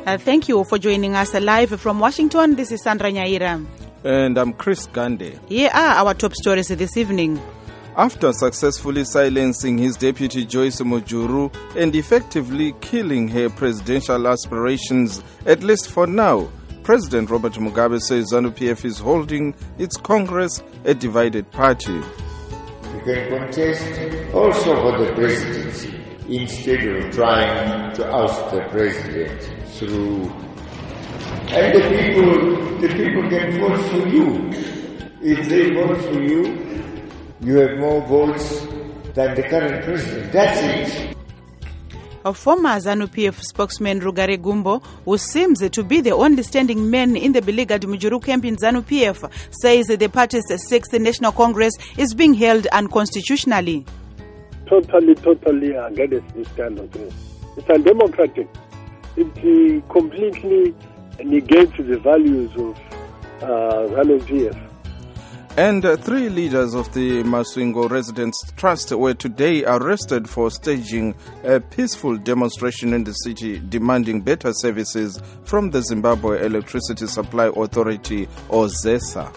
Thank you for joining us live from Washington. This is Sandra Nyaira. And I'm Chris Gande. Here are our top stories this evening. After successfully silencing his deputy Joyce Mujuru and effectively killing her presidential aspirations, at least for now, President Robert Mugabe says ZANU-PF is holding its Congress a divided party. You can contest also for the presidency instead of trying to oust the president through. And the people can vote for you. If they vote for you, you have more votes than the current president. That's it. A former ZANU-PF spokesman Rugare Gumbo, who seems to be the only standing man in the beleaguered Mujuru camp in ZANU-PF, says the party's 6th National Congress is being held unconstitutionally. Totally against this kind of thing. It's undemocratic. It completely negates the values of ZANU-PF. And 3 leaders of the Masvingo Residents Trust were today arrested for staging a peaceful demonstration in the city demanding better services from the Zimbabwe Electricity Supply Authority, or ZESA.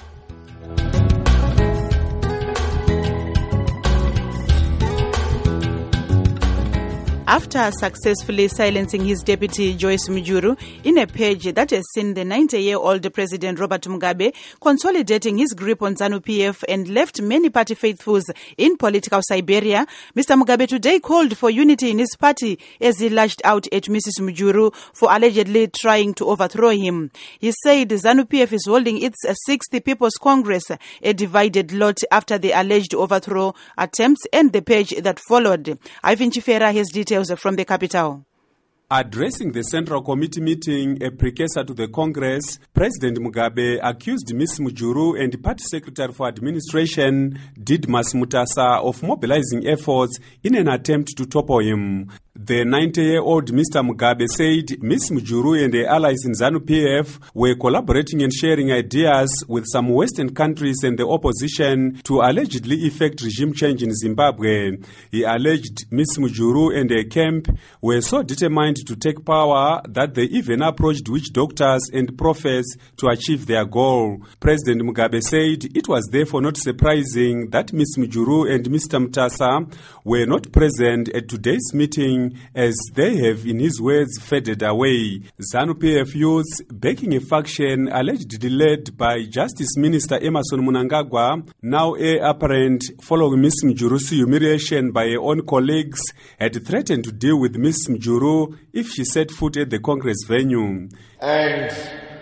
After successfully silencing his deputy Joyce Mujuru in a page that has seen the 90-year-old President Robert Mugabe consolidating his grip on ZANU-PF and left many party faithfuls in political Siberia, Mr. Mugabe today called for unity in his party as he lashed out at Mrs. Mujuru for allegedly trying to overthrow him. He said ZANU-PF is holding its 6th People's Congress, a divided lot after the alleged overthrow attempts and the page that followed. Ivan Chifera has details from the capital. Addressing the Central Committee meeting, a precursor to the Congress, President Mugabe accused Ms. Mujuru and Party Secretary for Administration, Didmas Mutasa, of mobilizing efforts in an attempt to topple him. The 90-year-old Mr. Mugabe said Ms. Mujuru and her allies in ZANU-PF were collaborating and sharing ideas with some Western countries and the opposition to allegedly effect regime change in Zimbabwe. He alleged Ms. Mujuru and her camp were so determined to take power that they even approached witch doctors and prophets to achieve their goal. President Mugabe said it was therefore not surprising that Ms. Mujuru and Mr. Mutasa were not present at today's meeting, as they have, in his words, faded away. ZANU-PF youths backing a faction allegedly led by Justice Minister Emmerson Mnangagwa, now apparent following Ms. Mjuru's humiliation by her own colleagues, had threatened to deal with Ms. Mjuru if she set foot at the Congress venue. And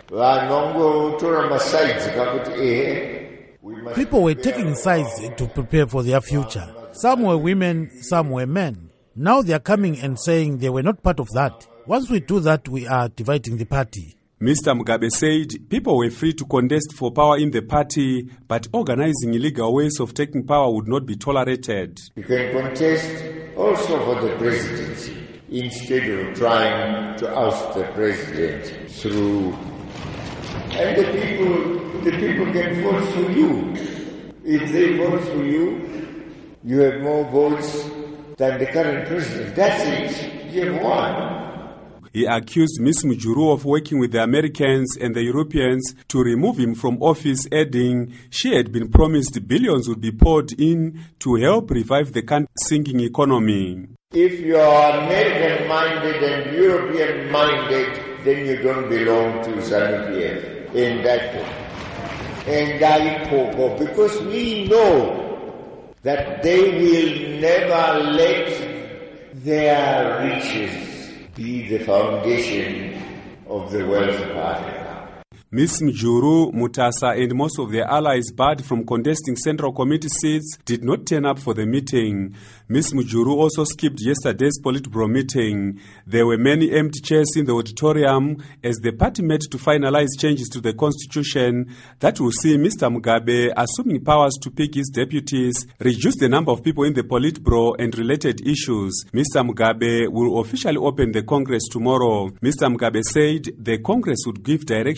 people were taking sides to prepare for their future. Some were women, some were men. Now they are coming and saying they were not part of that. Once we do that, we are dividing the party. Mr. Mugabe said people were free to contest for power in the party, but organizing illegal ways of taking power would not be tolerated. You can contest also for the presidency instead of trying to oust the president through. And the people can vote for you. If they vote for you, you have more votes than the current president. That's it. You have won. He accused Ms. Mujuru of working with the Americans and the Europeans to remove him from office, adding she had been promised billions would be poured in to help revive the country's sinking economy. If you are American-minded and European-minded, then you don't belong to ZANU-PF in that way. And I because we know that they will never let their riches be the foundation of the wealth of Africa. Ms. Mjuru, Mutasa and most of their allies barred from contesting Central Committee seats did not turn up for the meeting. Ms. Mjuru also skipped yesterday's Politburo meeting. There were many empty chairs in the auditorium as the party met to finalize changes to the constitution that will see Mr. Mugabe assuming powers to pick his deputies, reduce the number of people in the Politburo and related issues. Mr. Mugabe will officially open the Congress tomorrow. Mr. Mugabe said the Congress would give direction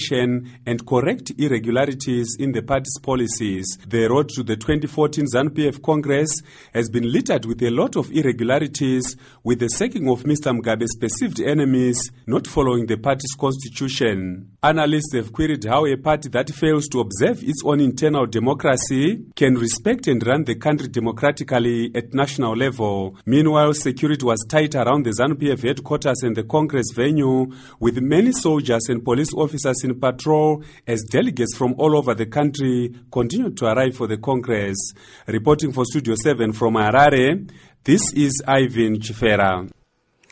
and correct irregularities in the party's policies. The road to the 2014 ZANU-PF Congress has been littered with a lot of irregularities, with the sacking of Mr. Mugabe's perceived enemies not following the party's constitution. Analysts have queried how a party that fails to observe its own internal democracy can respect and run the country democratically at national level. Meanwhile, security was tight around the ZANU-PF headquarters and the Congress venue, with many soldiers and police officers in patrol as delegates from all over the country continued to arrive for the Congress. Reporting for Studio 7 from Harare, this is Ivan Chifera.